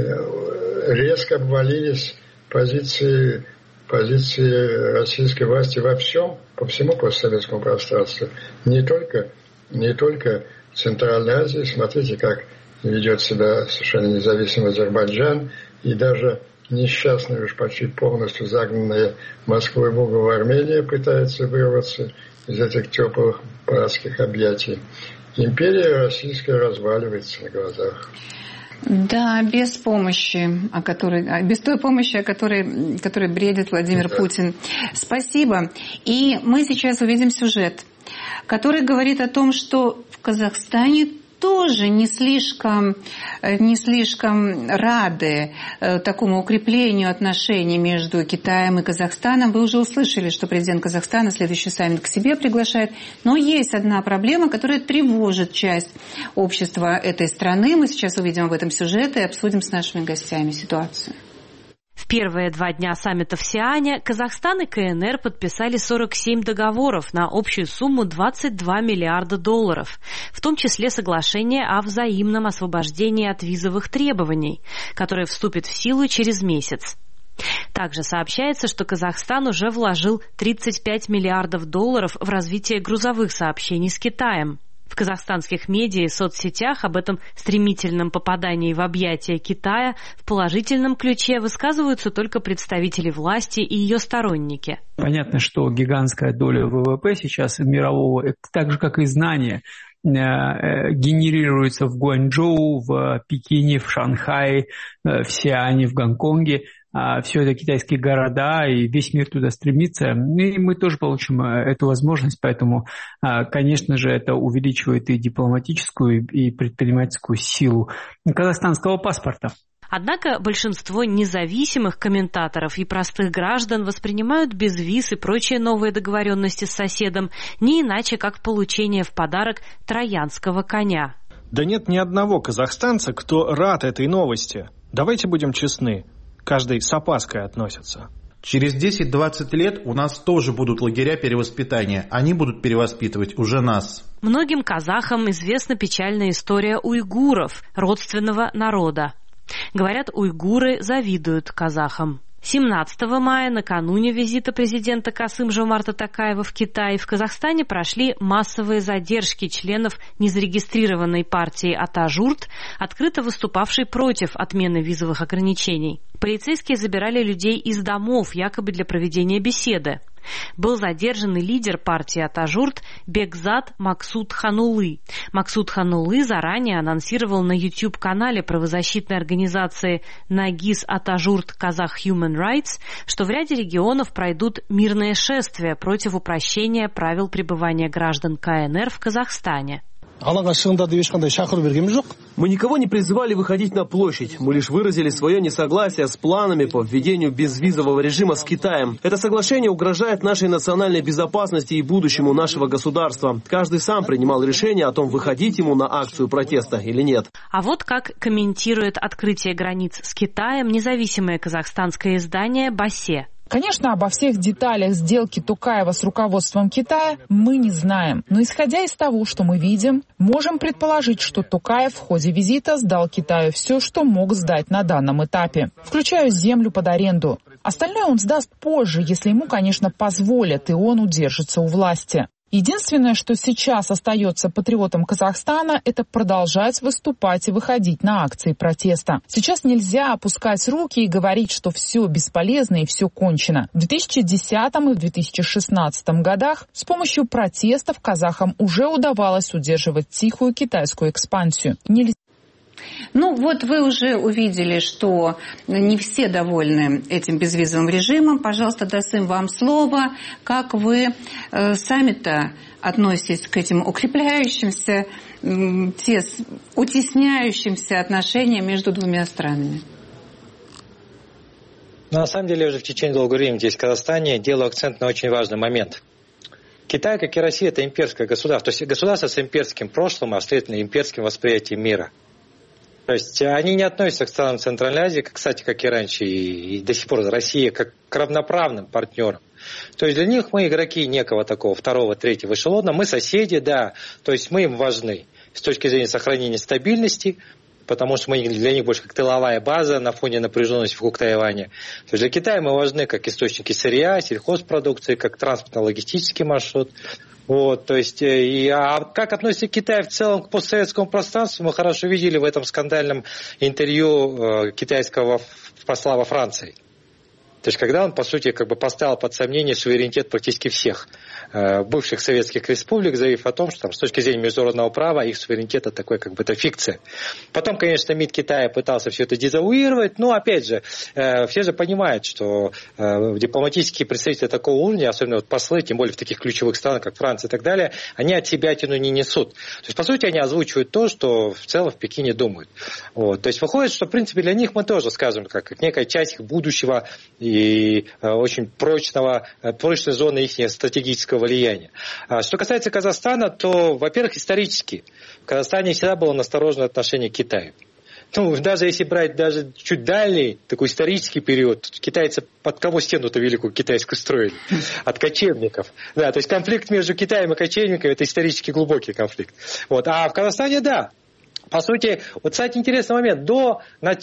Резко обвалились позиции, позиции российской власти во всем, по всему постсоветскому пространству. Не только, не только в Центральной Азии. Смотрите, как ведет себя совершенно независимый Азербайджан, и даже несчастная, уж почти полностью загнанная Москвой в угол Армения пытается вырваться из этих теплых братских объятий. Империя российская разваливается на глазах. Да, без помощи, о которой, без той помощи, о которой, которой бредит Владимир да. Путин. Спасибо. И мы сейчас увидим сюжет, который говорит о том, что в Казахстане тоже не слишком, не слишком рады такому укреплению отношений между Китаем и Казахстаном. Вы уже услышали, что президент Казахстана следующий саммит к себе приглашает. Но есть одна проблема, которая тревожит часть общества этой страны. Мы сейчас увидим об этом сюжет и обсудим с нашими гостями ситуацию. В первые два дня саммита в Сиане Казахстан и ка эн эр подписали сорок семь договоров на общую сумму двадцать два миллиарда долларов, в том числе соглашение о взаимном освобождении от визовых требований, которое вступит в силу через месяц. Также сообщается, что Казахстан уже вложил тридцать пять миллиардов долларов в развитие грузовых сообщений с Китаем. В казахстанских медиа и соцсетях об этом стремительном попадании в объятия Китая в положительном ключе высказываются только представители власти и ее сторонники. Понятно, что гигантская доля вэ вэ пэ сейчас мирового, так же как и знания, генерируется в Гуанчжоу, в Пекине, в Шанхае, в Сиане, в Гонконге. Все это китайские города, и весь мир туда стремится. И мы тоже получим эту возможность, поэтому, конечно же, это увеличивает и дипломатическую, и предпринимательскую силу казахстанского паспорта. Однако большинство независимых комментаторов и простых граждан воспринимают безвиз и прочие новые договоренности с соседом не иначе, как получение в подарок троянского коня. Да нет ни одного казахстанца, кто рад этой новости. Давайте будем честны. Каждый с опаской относится. Через десять-двадцать лет у нас тоже будут лагеря перевоспитания. Они будут перевоспитывать уже нас. Многим казахам известна печальная история уйгуров, родственного народа. Говорят, уйгуры завидуют казахам. семнадцатого мая, накануне визита президента Касым-Жомарта Токаева в Китай, в Казахстане прошли массовые задержки членов незарегистрированной партии Атажурт, открыто выступавшей против отмены визовых ограничений. Полицейские забирали людей из домов, якобы для проведения беседы. Был задержан и лидер партии Атажурт Бекзат Максуд Ханулы. Максуд Ханулы заранее анонсировал на YouTube-канале правозащитной организации Нагиз Атажурт Казах Human Rights, что в ряде регионов пройдут мирные шествия против упрощения правил пребывания граждан КНР в Казахстане. Мы никого не призывали выходить на площадь. Мы лишь выразили свое несогласие с планами по введению безвизового режима с Китаем. Это соглашение угрожает нашей национальной безопасности и будущему нашего государства. Каждый сам принимал решение о том, выходить ему на акцию протеста или нет. А вот как комментирует открытие границ с Китаем независимое казахстанское издание «Басе». Конечно, обо всех деталях сделки Токаева с руководством Китая мы не знаем. Но исходя из того, что мы видим, можем предположить, что Токаев в ходе визита сдал Китаю все, что мог сдать на данном этапе, включая землю под аренду. Остальное он сдаст позже, если ему, конечно, позволят, и он удержится у власти. Единственное, что сейчас остается патриотам Казахстана, это продолжать выступать и выходить на акции протеста. Сейчас нельзя опускать руки и говорить, что все бесполезно и все кончено. В две тысячи десятом и в две тысячи шестнадцатом годах с помощью протестов казахам уже удавалось удерживать тихую китайскую экспансию. Нельзя Ну вот вы уже увидели, что не все довольны этим безвизовым режимом. Пожалуйста, дадим вам слово. Как вы э, сами-то относитесь к этим укрепляющимся, э, тес, утесняющимся отношениям между двумя странами? Но на самом деле, я уже в течение долгого времени здесь, в Казахстане, делаю акцент на очень важный момент. Китай, как и Россия, это имперское государство. То есть государство с имперским прошлым, а следовательно, имперским восприятием мира. То есть они не относятся к странам Центральной Азии, кстати, как и раньше, и до сих пор Россия, как к равноправным партнерам. То есть для них мы игроки некого такого второго, третьего эшелона, мы соседи, да, то есть мы им важны с точки зрения сохранения стабильности, потому что мы для них больше как тыловая база на фоне напряженности вокруг Тайваня. То есть для Китая мы важны как источники сырья, сельхозпродукции, как транспортно-логистический маршрут. Вот, то есть, и, а как относится Китай в целом к постсоветскому пространству, мы хорошо видели в этом скандальном интервью э, китайского посла во Франции. То есть, когда он, по сути, как бы поставил под сомнение суверенитет практически всех э, бывших советских республик, заявив о том, что там, с точки зрения международного права их суверенитет это такой, как бы, это фикция. Потом, конечно, МИД Китая пытался все это дезавуировать, но, опять же, э, все же понимают, что э, дипломатические представители такого уровня, особенно вот послы, тем более в таких ключевых странах, как Франция и так далее, они от себя тяну не несут. То есть, по сути, они озвучивают то, что в целом в Пекине думают. Вот. То есть, выходит, что, в принципе, для них мы тоже, скажем, как, как некая часть их будущего и очень прочного, прочной зоны их стратегического влияния. Что касается Казахстана, то, во-первых, исторически в Казахстане всегда было настороженное отношение к Китаю. Ну, даже если брать даже чуть дальний, такой исторический период, китайцы под кого стену-то великую китайскую строили? От кочевников. Да, то есть конфликт между Китаем и кочевниками – это исторически глубокий конфликт. Вот. А в Казахстане – да. По сути, вот, кстати, интересный момент. До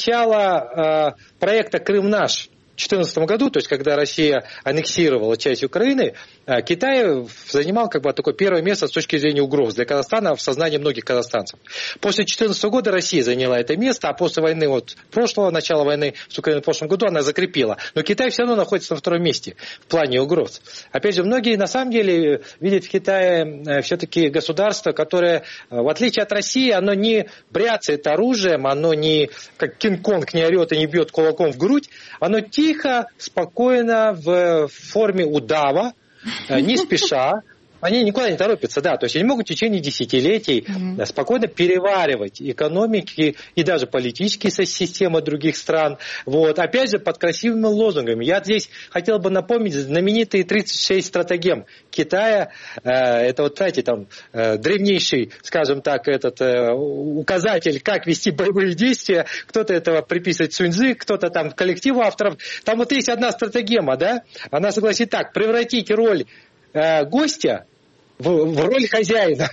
начала э, проекта «Крым наш», в две тысячи четырнадцатом году, то есть когда Россия аннексировала часть Украины, Китай занимал как бы такое первое место с точки зрения угроз для Казахстана в сознании многих казахстанцев. После две тысячи четырнадцатого года Россия заняла это место, а после войны, вот прошлого, начала войны с Украиной в прошлом году она закрепила. Но Китай все равно находится на втором месте в плане угроз. Опять же, многие на самом деле видят в Китае все-таки государство, которое, в отличие от России, оно не бряцает оружием, оно не как Кинг-Конг не орет и не бьет кулаком в грудь, оно тихо, спокойно, в форме удава, не спеша, они никуда не торопятся, да, то есть они могут в течение десятилетий mm-hmm. спокойно переваривать экономики и даже политические системы других стран, вот, опять же, под красивыми лозунгами. Я здесь хотел бы напомнить знаменитые тридцать шесть стратегем Китая, это вот, знаете, там, древнейший, скажем так, этот указатель, как вести боевые действия, кто-то этого приписывает Суньцзы, кто-то там коллективу авторов, там вот есть одна стратегема, да, она согласит так, превратить роль гостя в, в роль хозяина.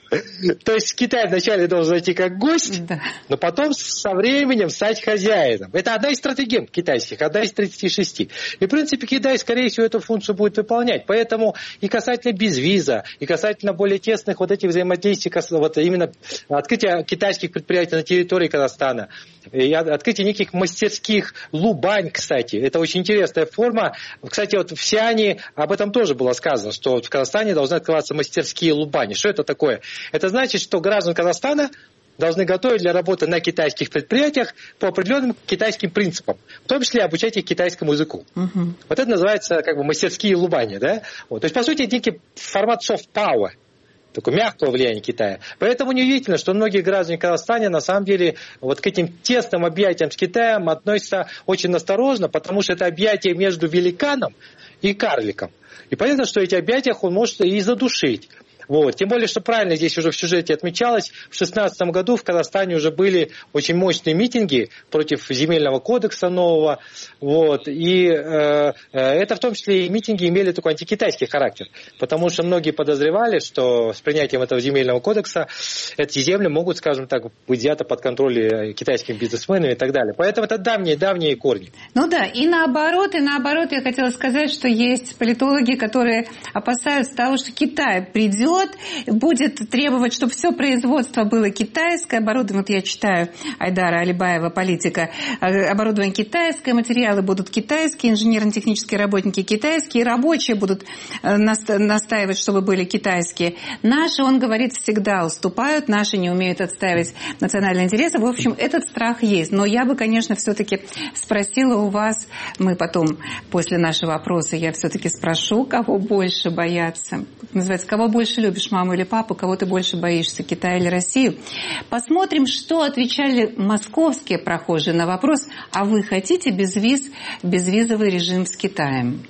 То есть Китай вначале должен зайти как гость, да. но потом со временем стать хозяином. Это одна из стратегий китайских, одна из тридцати шести. И, в принципе, Китай, скорее всего, эту функцию будет выполнять. Поэтому и касательно безвиза, и касательно более тесных вот этих взаимодействий, вот именно открытия китайских предприятий на территории Казахстана, и открытие неких мастерских, Лубань, кстати, это очень интересная форма. Кстати, вот в Сиане об этом тоже было сказано, что в Казахстане должны открываться мастерские Лубани. Что это такое? Это значит, что граждан Казахстана должны готовить для работы на китайских предприятиях по определенным китайским принципам, в том числе обучать их китайскому языку. Uh-huh. Вот это называется как бы мастерские Лубани. Да? Вот. То есть, по сути, это некий формат soft power, такое мягкое влияние Китая. Поэтому неудивительно, что многие граждане Казахстана на самом деле вот к этим тесным объятиям с Китаем относятся очень осторожно, потому что это объятие между великаном и карликом. И понятно, что в этих объятиях он может и задушить. Вот. Тем более, что правильно здесь уже в сюжете отмечалось, в две тысячи шестнадцатом году в Казахстане уже были очень мощные митинги против земельного кодекса нового. Вот. И э, это в том числе и митинги имели такой антикитайский характер, потому что многие подозревали, что с принятием этого земельного кодекса эти земли могут, скажем так, быть взяты под контроль китайскими бизнесменами и так далее. Поэтому это давние-давние корни. Ну да, и наоборот, и наоборот, я хотела сказать, что есть политологи, которые опасаются того, что Китай придет, будет требовать, чтобы все производство было китайское, оборудование, вот я читаю Айдара Алибаева, политика, оборудование китайское, материалы будут китайские, инженерно-технические работники китайские, рабочие будут настаивать, чтобы были китайские. Наши, он говорит, всегда уступают, наши не умеют отстаивать национальные интересы. В общем, этот страх есть. Но я бы, конечно, все-таки спросила у вас, мы потом, после нашего опроса, я все-таки спрошу, кого больше боятся. Называется, кого больше любишь, маму или папу, кого ты больше боишься, Китая или Россию. Посмотрим, что отвечали московские прохожие на вопрос, а вы хотите безвиз, безвизовый режим с Китаем?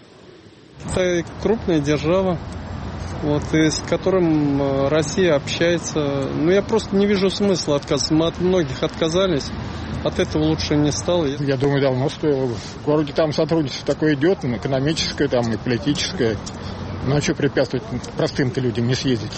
Это крупная держава, вот, и с которым Россия общается. Ну, я просто не вижу смысла отказаться. Мы от многих отказались. От этого лучше не стало. Я думаю, давно стоило бы. Вроде там сотрудничество такое идет, экономическое, там и политическое. Ну, а что препятствовать простым-то людям не съездить?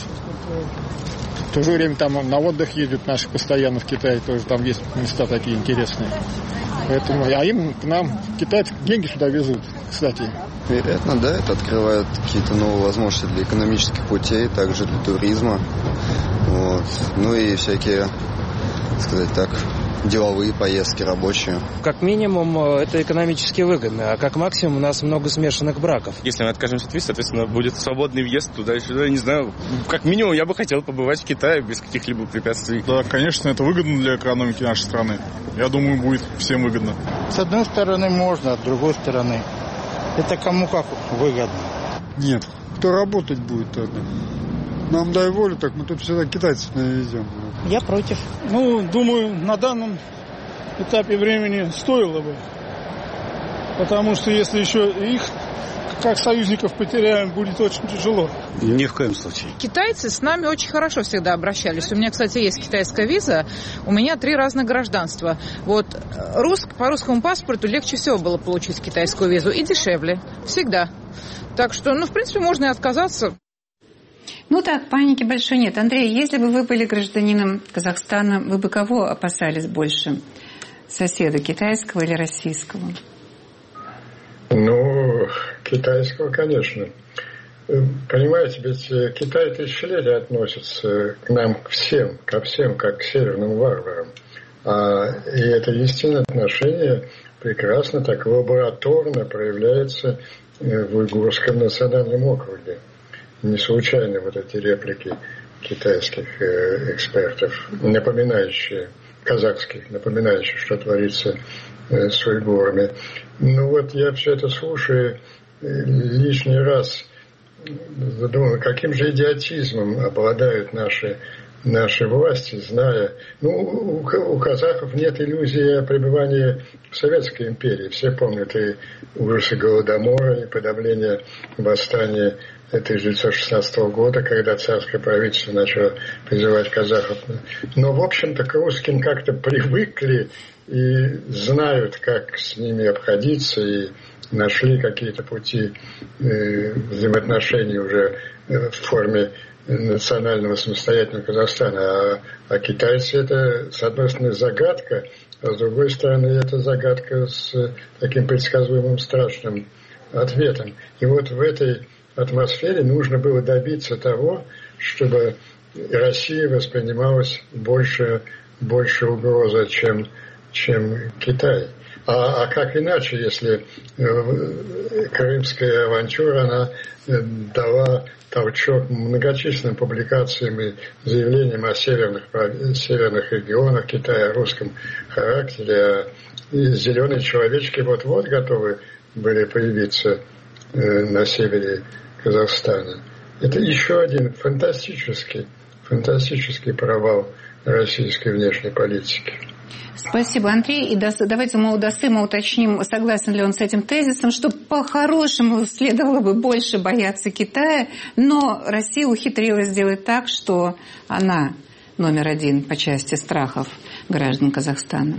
В то же время там на отдых ездят наши постоянно в Китае, тоже там есть места такие интересные. Поэтому, а им, к нам, китайцы деньги сюда везут, кстати. Вероятно, да, это открывает какие-то новые возможности для экономических путей, также для туризма. Вот. Ну и всякие, сказать так, деловые поездки, рабочие. Как минимум, это экономически выгодно, а как максимум у нас много смешанных браков. Если мы откажемся от виз, соответственно, будет свободный въезд туда и сюда. Не знаю, как минимум я бы хотел побывать в Китае без каких-либо препятствий. Да, конечно, это выгодно для экономики нашей страны. Я думаю, будет всем выгодно. С одной стороны можно, а с другой стороны это кому как выгодно. Нет, кто работать будет тогда? Нам дай волю, так мы тут всегда китайцев навезем. Я против. Ну, думаю, на данном этапе времени стоило бы. Потому что если еще их, как союзников, потеряем, будет очень тяжело. Ни в коем случае. Китайцы с нами очень хорошо всегда обращались. У меня, кстати, есть китайская виза. У меня три разных гражданства. Вот рус... по русскому паспорту легче всего было получить китайскую визу. И дешевле. Всегда. Так что, ну, в принципе, можно и отказаться. Ну так, паники большой нет. Андрей, если бы вы были гражданином Казахстана, вы бы кого опасались больше? Соседа, китайского или российского? Ну, китайского, конечно. Понимаете, ведь Китай тысячелетия относится к нам всем, ко всем, как к северным варварам. А, и это истинное отношение прекрасно так лабораторно проявляется в Уйгурском национальном округе. Не случайно вот эти реплики китайских э, экспертов, напоминающие, казахских, напоминающие, что творится э, с уйгурами. Ну вот я все это слушаю, э, лишний раз думаю, каким же идиотизмом обладают наши, наши власти, зная... Ну, у, у казахов нет иллюзии о пребывании в Советской империи. Все помнят и ужасы Голодомора, и подавление восстания тысяча девятьсот шестнадцатого года, когда царское правительство начало призывать казахов. Но, в общем-то, к русским как-то привыкли и знают, как с ними обходиться, и нашли какие-то пути э, взаимоотношений уже э, в форме национального самостоятельного Казахстана. А, а китайцы это, с одной стороны, загадка, а с другой стороны, это загадка с таким предсказуемым страшным ответом. И вот в этой атмосфере нужно было добиться того, чтобы Россия воспринималась больше, больше угроза, чем, чем Китай. А, а как иначе, если э, крымская авантюра, она э, дала толчок многочисленным публикациям и заявлениям о северных, северных регионах Китая, о русском характере, а зеленые человечки вот-вот готовы были появиться э, на севере Казахстана. Это еще один фантастический, фантастический провал российской внешней политики. Спасибо, Андрей. И давайте мы у Досыма уточним, согласен ли он с этим тезисом, что по-хорошему следовало бы больше бояться Китая, но Россия ухитрилась сделать так, что она номер один по части страхов граждан Казахстана.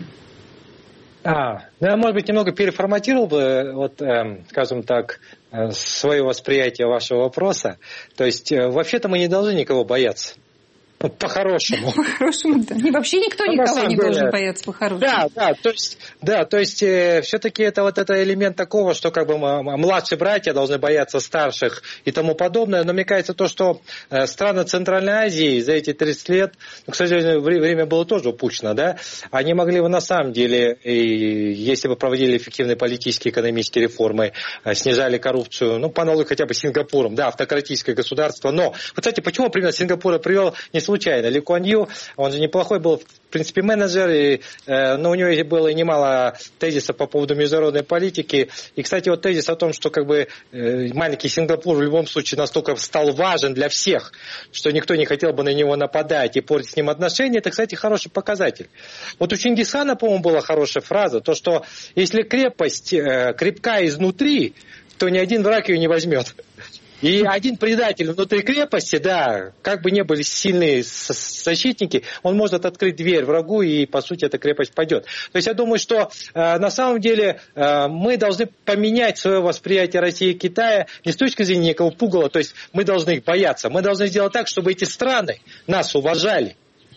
А, ну, я, может быть, немного переформатировал бы, вот, э, скажем так, э, свое восприятие вашего вопроса. То есть, э, вообще-то мы не должны никого бояться. По-хорошему. По-хорошему, да. И вообще никто ну, никого не деле... должен бояться по-хорошему. Да, да, то есть, да, то есть э, все-таки это вот это элемент такого, что как бы младшие братья должны бояться старших и тому подобное. Но мне кажется, то, что э, страны Центральной Азии за эти тридцать лет, ну, к сожалению, время было тоже упущено, да, они могли бы на самом деле, и, если бы проводили эффективные политические, экономические реформы, э, снижали коррупцию, ну, по аналогии хотя бы с Сингапуром, да, автократическое государство. Но, вот, кстати, почему пример Сингапура привел не случайно. Ли Куан Ю, он же неплохой был, в принципе, менеджер, и, э, но у него было немало тезисов по поводу международной политики. И, кстати, вот тезис о том, что как бы э, маленький Сингапур в любом случае настолько стал важен для всех, что никто не хотел бы на него нападать и портить с ним отношения, это, кстати, хороший показатель. Вот у Чингисхана, по-моему, была хорошая фраза, то, что если крепость э, крепка изнутри, то ни один враг ее не возьмет. И один предатель внутри крепости, да, как бы не были сильные защитники, он может открыть дверь врагу, и, по сути, эта крепость падет. То есть я думаю, что э, на самом деле э, мы должны поменять свое восприятие России и Китая не с точки зрения некого пугала, то есть мы должны их бояться. Мы должны сделать так, чтобы эти страны нас уважали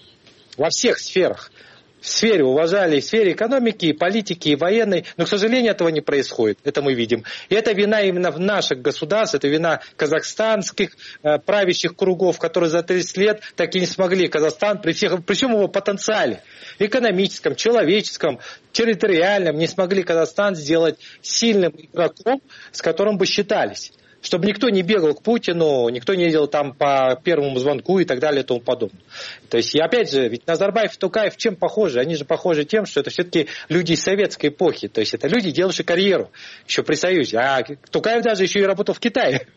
во всех сферах. В сфере уважали, и в сфере экономики, и политики, и военной. Но, к сожалению, этого не происходит. Это мы видим. И это вина именно в наших государствах, это вина казахстанских э, правящих кругов, которые за тридцать лет так и не смогли Казахстан, при, всех, при всем его потенциале, экономическом, человеческом, территориальном, не смогли Казахстан сделать сильным игроком, с которым бы считались. Чтобы никто не бегал к Путину, никто не ездил там по первому звонку и так далее и тому подобное. То есть, и опять же, ведь Назарбаев и Токаев чем похожи? Они же похожи тем, что это все-таки люди из советской эпохи. То есть, это люди, делавшие карьеру еще при Союзе. А Токаев даже еще и работал в Китае,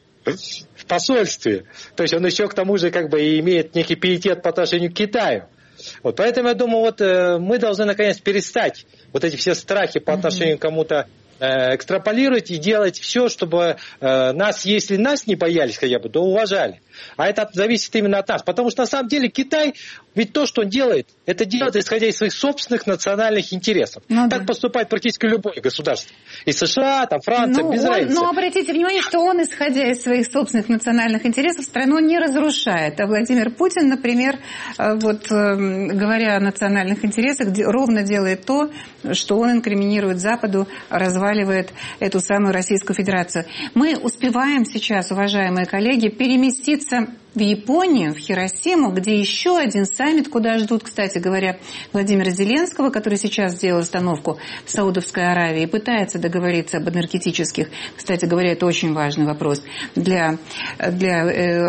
в посольстве. То есть, он еще к тому же как бы имеет некий пиетет по отношению к Китаю. Вот, поэтому я думаю, вот э, мы должны наконец перестать вот эти все страхи по отношению к кому-то экстраполировать и делать все, чтобы э, нас, если нас не боялись хотя бы, то уважали. А это зависит именно от нас. Потому что на самом деле Китай, ведь то, что он делает, это делает исходя из своих собственных национальных интересов. Ну, так да. поступает практически любое государство. И США, там, Франция, ну, без он, разницы. Но обратите внимание, что он, исходя из своих собственных национальных интересов, страну не разрушает. А Владимир Путин, например, вот, говоря о национальных интересах, ровно делает то, что он инкриминирует Западу, разваливает эту самую Российскую Федерацию. Мы успеваем сейчас, уважаемые коллеги, переместиться в Японию, в Хиросиму, где еще один саммит, куда ждут, кстати говоря, Владимира Зеленского, который сейчас сделал остановку в Саудовской Аравии и пытается договориться об энергетических, кстати говоря, это очень важный вопрос для, для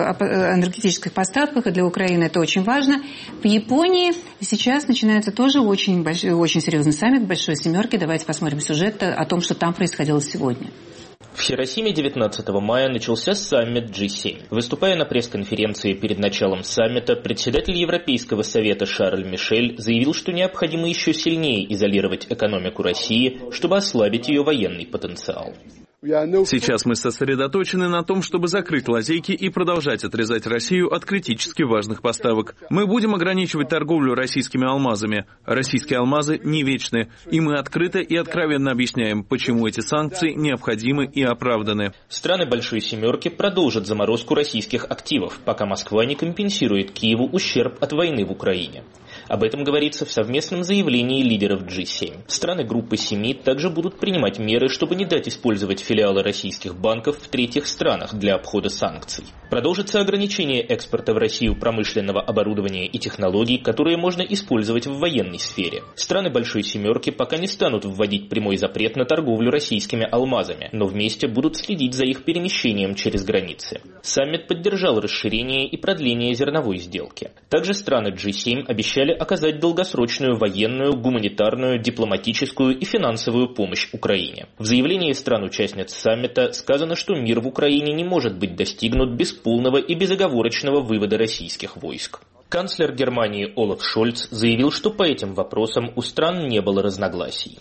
э, энергетических поставках, и для Украины это очень важно. В Японии сейчас начинается тоже очень, большой, очень серьезный саммит Большой Семерки. Давайте посмотрим сюжет о том, что там происходило сегодня. В Хиросиме девятнадцатого мая начался саммит джи семь. Выступая на пресс-конференции перед началом саммита, председатель Европейского совета Шарль Мишель заявил, что необходимо еще сильнее изолировать экономику России, чтобы ослабить ее военный потенциал. Сейчас мы сосредоточены на том, чтобы закрыть лазейки и продолжать отрезать Россию от критически важных поставок. Мы будем ограничивать торговлю российскими алмазами. Российские алмазы не вечны, и мы открыто и откровенно объясняем, почему эти санкции необходимы и оправданы. Страны Большой Семерки продолжат заморозку российских активов, пока Москва не компенсирует Киеву ущерб от войны в Украине. Об этом говорится в совместном заявлении лидеров джи семь. Страны группы семи также будут принимать меры, чтобы не дать использовать филиалы российских банков в третьих странах для обхода санкций. Продолжится ограничение экспорта в Россию промышленного оборудования и технологий, которые можно использовать в военной сфере. Страны Большой Семерки пока не станут вводить прямой запрет на торговлю российскими алмазами, но вместе будут следить за их перемещением через границы. Саммит поддержал расширение и продление зерновой сделки. Также страны джи семь обещали оказать долгосрочную военную, гуманитарную, дипломатическую и финансовую помощь Украине. В заявлении стран-участниц саммита сказано, что мир в Украине не может быть достигнут без полного и безоговорочного вывода российских войск. Канцлер Германии Олаф Шольц заявил, что по этим вопросам у стран не было разногласий.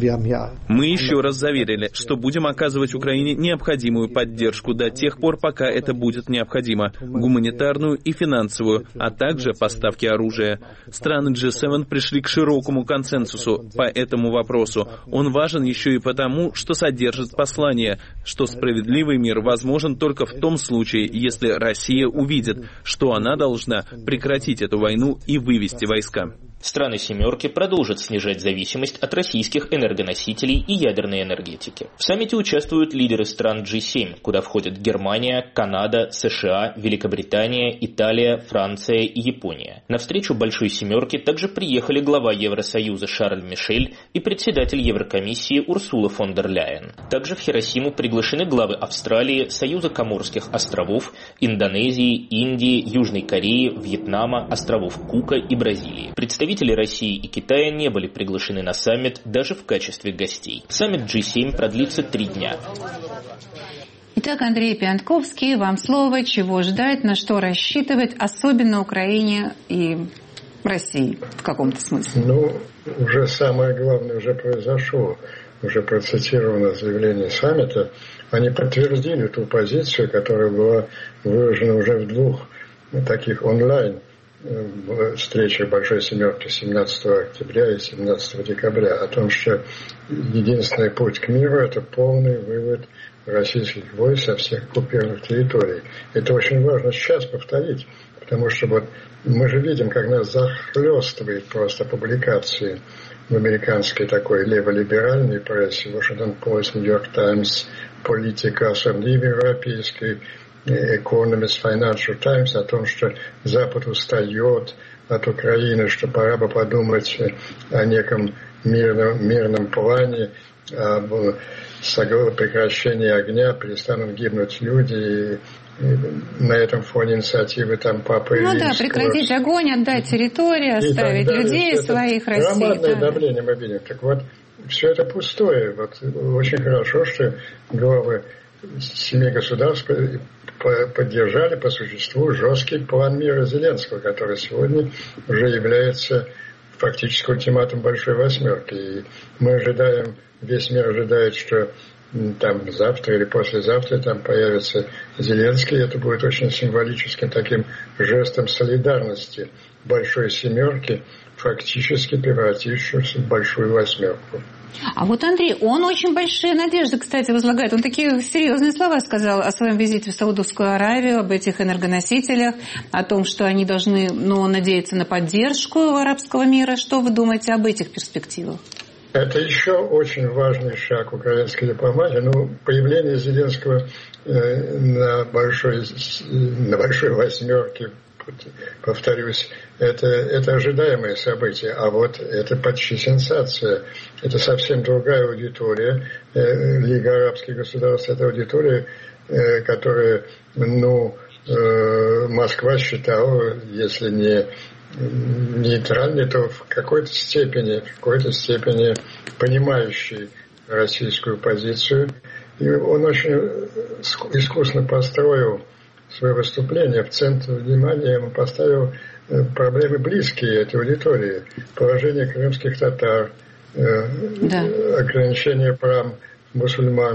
Мы еще раз заверили, что будем оказывать Украине необходимую поддержку до тех пор, пока это будет необходимо, гуманитарную и финансовую, а также поставки оружия. Страны джи семь пришли к широкому консенсусу по этому вопросу. Он важен еще и потому, что содержит послание, что справедливый мир возможен только в том случае, если Россия увидит, что она должна прекратить эту войну и вывести войска. Страны «семерки» продолжат снижать зависимость от российских энергоносителей и ядерной энергетики. В саммите участвуют лидеры стран джи семь, куда входят Германия, Канада, США, Великобритания, Италия, Франция и Япония. На встречу Большой Семерки также приехали глава Евросоюза Шарль Мишель и председатель Еврокомиссии Урсула фон дер Ляйен. Также в Хиросиму приглашены главы Австралии, Союза Коморских островов, Индонезии, Индии, Южной Кореи, Вьетнама, островов Кука и Бразилии. Представители России и Китая не были приглашены на саммит даже в качестве гостей. Саммит джи семь продлится три дня. Итак, Андрей Пиантковский, вам слово. Чего ждать, на что рассчитывать, особенно Украине и России в каком-то смысле? Ну, уже самое главное уже произошло. Уже процитировано заявление саммита. Они подтвердили ту позицию, которая была выражена уже в двух таких онлайн встреча Большой Семерки семнадцатого октября и семнадцатого декабря о том, что единственный путь к миру – это полный вывод российских войск со всех оккупированных территорий. Это очень важно сейчас повторить, потому что вот мы же видим, как нас захлестывает просто публикации в американской такой леволиберальной прессе, Washington Post, New York Times, Политика, особенно и в европейской, Economist, Financial Times, о том, что Запад устает от Украины, что пора бы подумать о неком мирном, мирном плане, об прекращении огня, перестанут гибнуть люди. И на этом фоне инициативы там Папы Ну Римского. да, прекратить огонь, отдать территории, оставить людей своих России. Громадное да. давление мы видим. Так вот, все это пустое. Вот очень хорошо, что главы семи государств поддержали по существу жесткий план мира Зеленского, который сегодня уже является фактически ультиматум Большой Восьмерки. И мы ожидаем, весь мир ожидает, что там завтра или послезавтра там появится Зеленский. Это будет очень символическим таким жестом солидарности Большой Семерки, фактически превратившись в Большую Восьмерку. А вот Андрей, он очень большие надежды, кстати, возлагает. Он такие серьезные слова сказал о своем визите в Саудовскую Аравию, об этих энергоносителях, о том, что они должны, ну, надеяться на поддержку арабского мира. Что вы думаете об этих перспективах? Это еще очень важный шаг украинской дипломатии. Ну, появление Зеленского э, на, большой, на большой восьмерке, повторюсь, это, это ожидаемое событие, а вот это почти сенсация. Это совсем другая аудитория. Э, Лига арабских государств – это аудитория, э, которая, ну, э, Москва считала, если не нейтральный, то в какой-то степени, в какой-то степени понимающий российскую позицию. И он очень искусно построил свое выступление. В центр внимания ему поставил проблемы близкие этой аудитории. Положение крымских татар, да. ограничение прав мусульман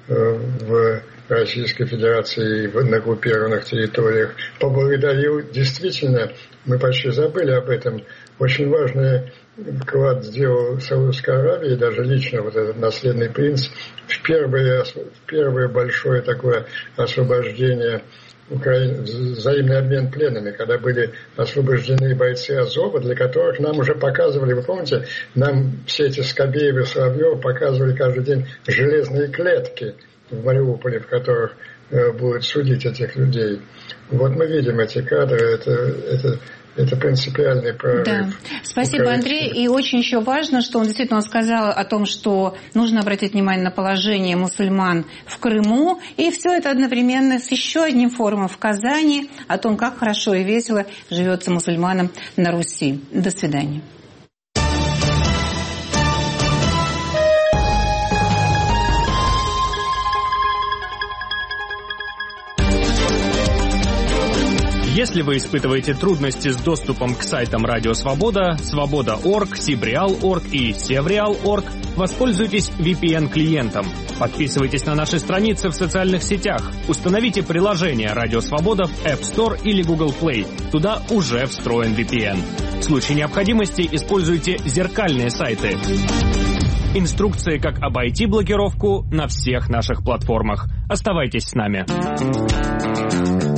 в Российской Федерации и на оккупированных территориях. Поблагодарил. Действительно, мы почти забыли об этом. Очень важный вклад сделал Саудовская Аравия, и даже лично вот этот наследный принц, в первое, в первое большое такое освобождение Украины, взаимный обмен пленами, когда были освобождены бойцы Азова, для которых нам уже показывали, вы помните, нам все эти Скобеевы, Соловьевы показывали каждый день железные клетки в Мариуполе, в которых э, будут судить этих людей. Вот мы видим эти кадры, это, это, это принципиальный прорыв. Да. Спасибо, Украины. Андрей. И очень еще важно, что он действительно сказал о том, что нужно обратить внимание на положение мусульман в Крыму, и все это одновременно с еще одним форумом в Казани о том, как хорошо и весело живется мусульманам на Руси. До свидания. Если вы испытываете трудности с доступом к сайтам Радио Свобода, Свобода точка орг, Сибреал точка орг и Севреал точка орг, воспользуйтесь ви пи эн-клиентом. Подписывайтесь на наши страницы в социальных сетях. Установите приложение Радио Свобода в App Store или Google Play. Туда уже встроен ви пи эн. В случае необходимости используйте зеркальные сайты. Инструкции, как обойти блокировку на всех наших платформах. Оставайтесь с нами.